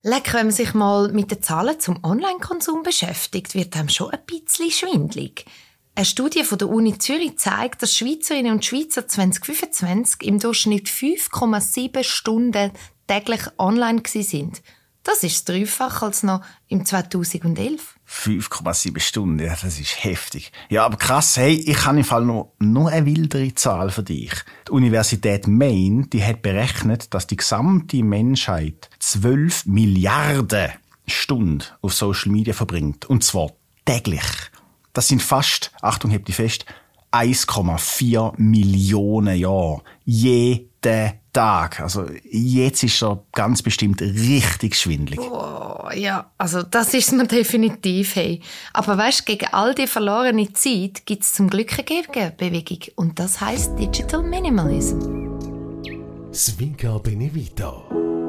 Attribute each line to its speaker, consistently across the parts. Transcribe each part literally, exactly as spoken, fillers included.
Speaker 1: Leck, wenn man sich mal mit den Zahlen zum Online-Konsum beschäftigt, wird einem schon ein bisschen schwindelig. Eine Studie von der Uni Zürich zeigt, dass Schweizerinnen und Schweizer zwanzig fünfundzwanzig im Durchschnitt fünf Komma sieben Stunden täglich online sind. Das ist das Dreifache als noch im zweitausendelf.
Speaker 2: fünf Komma sieben Stunden, ja, das ist heftig. Ja, aber krass, hey, ich habe im Fall noch, noch eine wildere Zahl für dich. Die Universität Maine, die hat berechnet, dass die gesamte Menschheit zwölf Milliarden Stunden auf Social Media verbringt. Und zwar täglich. Das sind fast, Achtung, hebt die fest, eins Komma vier Millionen Jahre. Jeden Tag. Also jetzt ist er ganz bestimmt richtig schwindelig.
Speaker 1: Oh, ja, also das ist mir definitiv. Hey. Aber weißt, gegen all die verlorene Zeit gibt es zum Glück eine Gegenbewegung. Und das heisst Digital Minimalism.
Speaker 3: Svinga Benevita.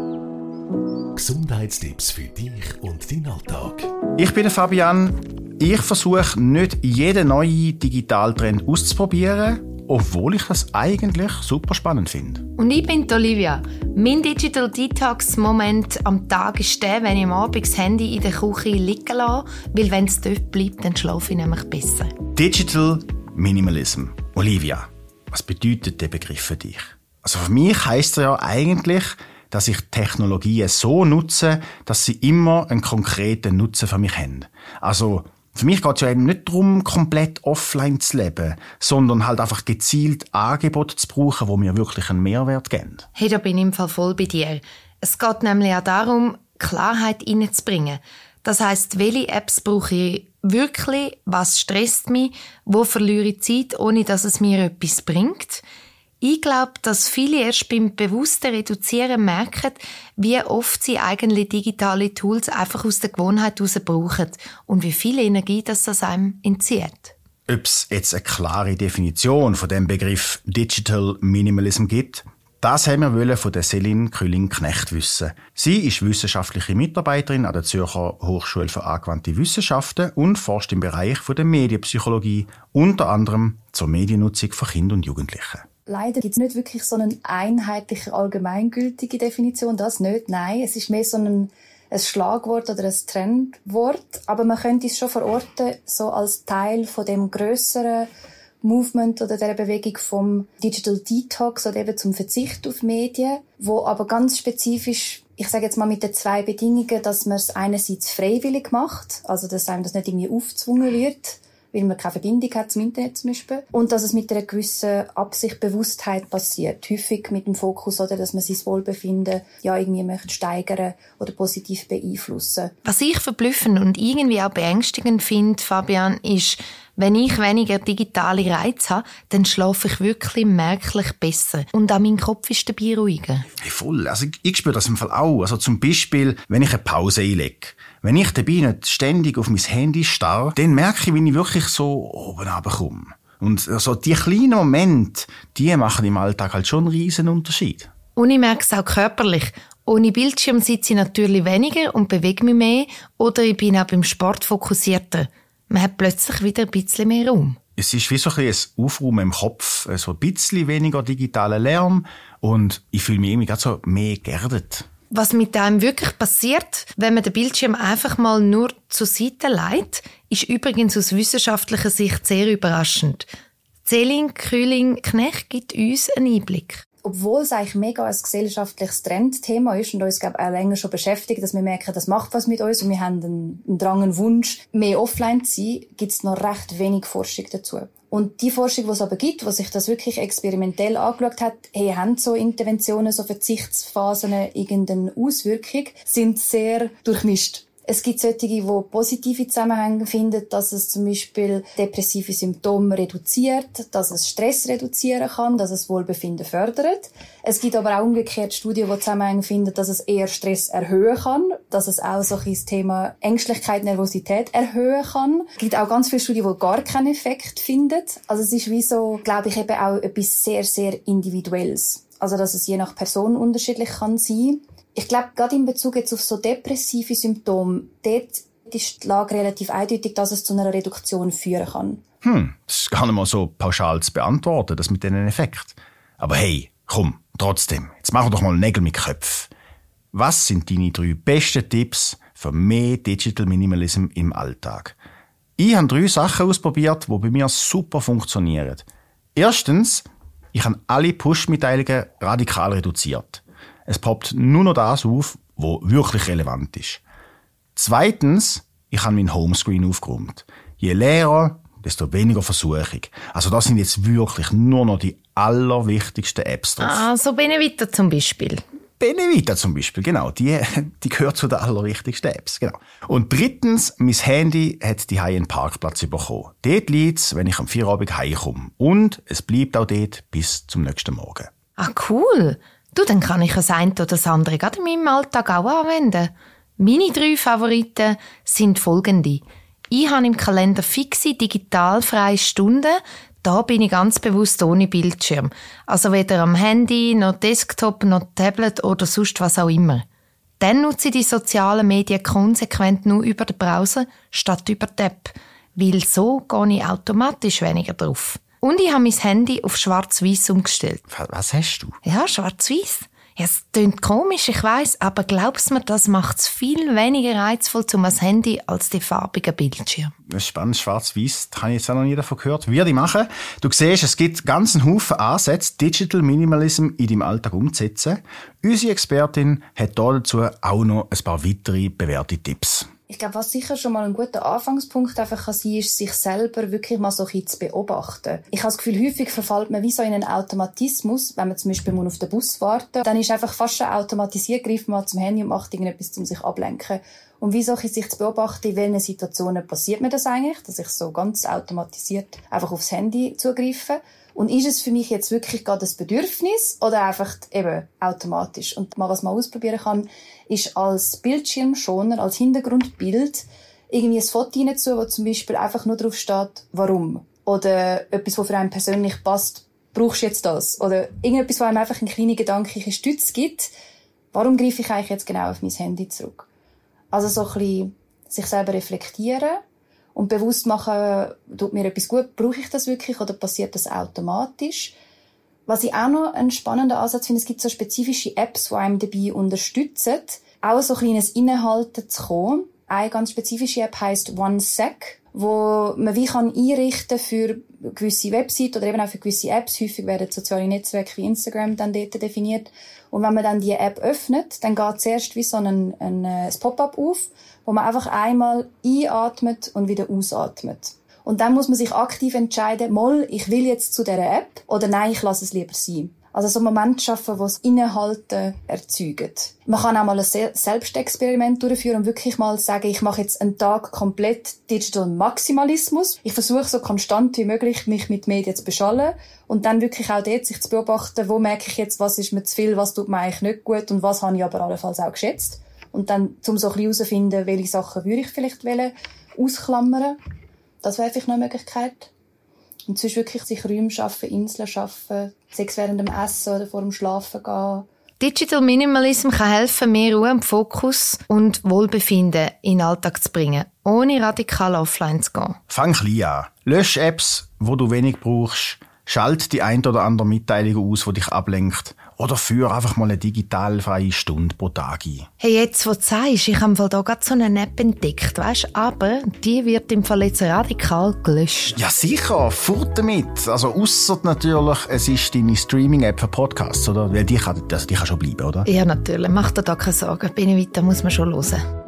Speaker 3: Gesundheitstipps für dich und deinen Alltag.
Speaker 2: Ich bin der Fabian. Ich versuche nicht jeden neuen Digitaltrend auszuprobieren, obwohl ich das eigentlich super spannend finde.
Speaker 1: Und ich bin die Olivia. Mein Digital Detox-Moment am Tag ist der, wenn ich am Abend das Handy in der Küche liegen lasse, weil wenn es dort bleibt, dann schlafe ich nämlich besser.
Speaker 2: Digital Minimalism. Olivia, was bedeutet der Begriff für dich? Also für mich heisst er ja eigentlich, dass ich Technologien so nutze, dass sie immer einen konkreten Nutzen für mich haben. Also für mich geht es ja eben nicht darum, komplett offline zu leben, sondern halt einfach gezielt Angebote zu brauchen, die mir wirklich einen Mehrwert geben.
Speaker 1: Hey, da bin ich im Fall voll bei dir. Es geht nämlich auch darum, Klarheit reinzubringen. Das heisst, welche Apps brauche ich wirklich, was stresst mich, wo verliere ich Zeit, ohne dass es mir etwas bringt. Ich glaube, dass viele erst beim bewussten Reduzieren merken, wie oft sie eigentlich digitale Tools einfach aus der Gewohnheit heraus brauchen und wie viel Energie das aus einem entzieht.
Speaker 2: Ob es jetzt eine klare Definition von dem Begriff Digital Minimalism gibt, das haben wir wollen von der Céline Krüling-Knecht wissen. Sie ist wissenschaftliche Mitarbeiterin an der Zürcher Hochschule für angewandte Wissenschaften und forscht im Bereich der Medienpsychologie, unter anderem zur Mediennutzung von Kindern und Jugendlichen.
Speaker 4: Leider gibt es nicht wirklich so eine einheitliche, allgemeingültige Definition, das nicht, nein. Es ist mehr so ein, ein Schlagwort oder ein Trendwort, aber man könnte es schon verorten, so als Teil von dem grösseren Movement oder der Bewegung vom Digital Detox oder eben zum Verzicht auf Medien, wo aber ganz spezifisch, ich sage jetzt mal mit den zwei Bedingungen, dass man es einerseits freiwillig macht, also dass einem das nicht irgendwie aufgezwungen wird, weil man keine Verbindung hat zum Internet zum Beispiel. Und dass es mit einer gewissen Absicht, Bewusstheit passiert. Häufig mit dem Fokus, oder, dass man sein Wohlbefinden ja irgendwie möchte steigern oder positiv beeinflussen.
Speaker 1: Was ich verblüffend und irgendwie auch beängstigend finde, Fabian, ist, wenn ich weniger digitale Reize habe, dann schlafe ich wirklich merklich besser. Und auch mein Kopf ist dabei ruhiger.
Speaker 2: Hey, voll. Also ich, ich spüre das im Fall auch. Also zum Beispiel, wenn ich eine Pause einlege. Wenn ich dabei nicht ständig auf mein Handy starre, dann merke ich, wie ich wirklich so oben runterkomme. Und also die kleinen Momente, die machen im Alltag halt schon einen riesen Unterschied.
Speaker 1: Und ich merke es auch körperlich. Ohne Bildschirm sitze ich natürlich weniger und bewege mich mehr. Oder ich bin auch beim Sport fokussierter. Man hat plötzlich wieder ein bisschen mehr Raum.
Speaker 2: Es ist wie so ein Aufräumen im Kopf, so ein bisschen weniger digitaler Lärm und ich fühle mich irgendwie gerade so mehr geerdet.
Speaker 1: Was mit einem wirklich passiert, wenn man den Bildschirm einfach mal nur zur Seite legt, ist übrigens aus wissenschaftlicher Sicht sehr überraschend. Céline Krüling-Knecht gibt uns einen Einblick.
Speaker 4: Obwohl es eigentlich mega ein gesellschaftliches Trendthema ist und uns, glaube ich, auch länger schon beschäftigt, dass wir merken, das macht was mit uns und wir haben einen, einen Drang, einen Wunsch, mehr offline zu sein, gibt es noch recht wenig Forschung dazu. Und die Forschung, die es aber gibt, die sich das wirklich experimentell angeschaut hat, hey, haben so Interventionen, so Verzichtsphasen irgendeine Auswirkung, sind sehr durchmischt. Es gibt solche, die positive Zusammenhänge finden, dass es zum Beispiel depressive Symptome reduziert, dass es Stress reduzieren kann, dass es Wohlbefinden fördert. Es gibt aber auch umgekehrt Studien, die Zusammenhänge finden, dass es eher Stress erhöhen kann, dass es auch so ein Thema Ängstlichkeit, Nervosität erhöhen kann. Es gibt auch ganz viele Studien, die gar keinen Effekt finden. Also es ist wie so, glaube ich, eben auch etwas sehr, sehr Individuelles. Also dass es je nach Person unterschiedlich kann sein. Ich glaube, gerade in Bezug jetzt auf so depressive Symptome, dort ist die Lage relativ eindeutig, dass es zu einer Reduktion führen kann.
Speaker 2: Hm, das ist gar nicht mal so pauschal zu beantworten, das mit diesen Effekt. Aber hey, komm, trotzdem, jetzt machen wir doch mal Nägel mit Köpfen. Was sind deine drei besten Tipps für mehr Digital Minimalism im Alltag? Ich habe drei Sachen ausprobiert, die bei mir super funktionieren. Erstens, ich habe alle Push-Mitteilungen radikal reduziert. Es poppt nur noch das auf, was wirklich relevant ist. Zweitens, ich habe meinen Homescreen aufgeräumt. Je leerer, desto weniger Versuchung. Also das sind jetzt wirklich nur noch die allerwichtigsten Apps drauf.
Speaker 1: Ah, so Benevita zum Beispiel.
Speaker 2: Benevita zum Beispiel, genau. Die, die gehört zu den allerwichtigsten Apps, genau. Und drittens, mein Handy hat die einen Parkplatz bekommen. Dort liegt es, wenn ich am Feierabend heimkomme. Und es bleibt auch dort bis zum nächsten Morgen.
Speaker 1: Ah, cool. Du, dann kann ich das eine oder das andere gerade in meinem Alltag auch anwenden. Meine drei Favoriten sind folgende. Ich habe im Kalender fixe digitalfreie Stunden. Da bin ich ganz bewusst ohne Bildschirm. Also weder am Handy, noch Desktop, noch Tablet oder sonst was auch immer. Dann nutze ich die sozialen Medien konsequent nur über den Browser statt über die App. Weil so gehe ich automatisch weniger drauf. Und ich habe mein Handy auf schwarz-weiß umgestellt.
Speaker 2: Was hast du?
Speaker 1: Ja, schwarz-weiß. Ja, es klingt komisch, ich weiss, aber glaubst mir, das macht es viel weniger reizvoll zum Handy als die farbigen Bildschirme.
Speaker 2: Das ist spannend, schwarz-weiß. Das habe ich jetzt auch noch nie davon gehört. Wie die machen. Du siehst, es gibt ganz einen Haufen Ansätze, Digital Minimalism in deinem Alltag umzusetzen. Unsere Expertin hat dazu auch noch ein paar weitere bewährte Tipps.
Speaker 4: Ich glaube, was sicher schon mal ein guter Anfangspunkt einfach kann sein, ist, sich selber wirklich mal so ein bisschen zu beobachten. Ich habe das Gefühl, häufig verfällt man wie so in einen Automatismus, wenn man zum Beispiel auf den Bus warten, dann ist einfach fast schon automatisiert, greift man zum Handy und macht irgendetwas, um sich ablenken. Und wie so ein sich zu beobachten, in welchen Situationen passiert mir das eigentlich, dass ich so ganz automatisiert einfach aufs Handy zugreife. Und ist es für mich jetzt wirklich gerade das Bedürfnis oder einfach eben automatisch? Und mal, was man ausprobieren kann, ist als Bildschirmschoner, als Hintergrundbild irgendwie ein Foto hinzu, wo zum Beispiel einfach nur drauf steht, warum. Oder etwas, was für einen persönlich passt, brauchst du jetzt das? Oder irgendetwas, wo einem einfach eine kleine gedankliche Stütze gibt, warum greife ich eigentlich jetzt genau auf mein Handy zurück? Also so ein bisschen sich selber reflektieren. Und bewusst machen, tut mir etwas gut, brauche ich das wirklich oder passiert das automatisch? Was ich auch noch einen spannenden Ansatz finde, es gibt so spezifische Apps, die einem dabei unterstützen, auch so ein kleines Innehalten zu kommen. Eine ganz spezifische App heisst OneSec, wo man wie kann einrichten für gewisse Websites oder eben auch für gewisse Apps. Häufig werden soziale Netzwerke wie Instagram dann dort definiert. Und wenn man dann die App öffnet, dann geht zuerst wie so ein, ein, ein Pop-up auf, wo man einfach einmal einatmet und wieder ausatmet. Und dann muss man sich aktiv entscheiden, mal, ich will jetzt zu dieser App oder nein, ich lasse es lieber sein. Also so einen Moment schaffen, wo das Innehalten erzeugt. Man kann auch mal ein Selbstexperiment durchführen und wirklich mal sagen, ich mache jetzt einen Tag komplett Digital Maximalismus. Ich versuche so konstant wie möglich, mich mit Medien zu beschallen und dann wirklich auch dort sich zu beobachten, wo merke ich jetzt, was ist mir zu viel, was tut mir eigentlich nicht gut und was habe ich aber allenfalls auch geschätzt. Und dann, um so ein bisschen herauszufinden, welche Sachen würde ich vielleicht wollen, ausklammern. Das wäre vielleicht noch eine Möglichkeit. Und sonst wirklich sich Räume schaffen, Inseln schaffen, sei es während dem Essen oder vor dem Schlafen gehen.
Speaker 1: Digital Minimalism kann helfen, mehr Ruhe und Fokus und Wohlbefinden in den Alltag zu bringen, ohne radikal offline zu gehen.
Speaker 2: Fang klein an. Lösch Apps, die du wenig brauchst. Schalt die ein oder andere Mitteilung aus, die dich ablenkt. Oder führe einfach mal eine digitalfreie Stunde pro Tag ein.
Speaker 1: Hey, jetzt, wo du sagst, ich habe hier gerade so eine App entdeckt, weißt, aber die wird im Fall jetzt radikal gelöscht.
Speaker 2: Ja, sicher, fort damit. Also, ausser natürlich, es ist deine Streaming-App für Podcasts, oder? Weil die kann, also die kann schon bleiben, oder?
Speaker 1: Ja, natürlich. Mach dir da keine Sorgen. Benevita muss man schon hören.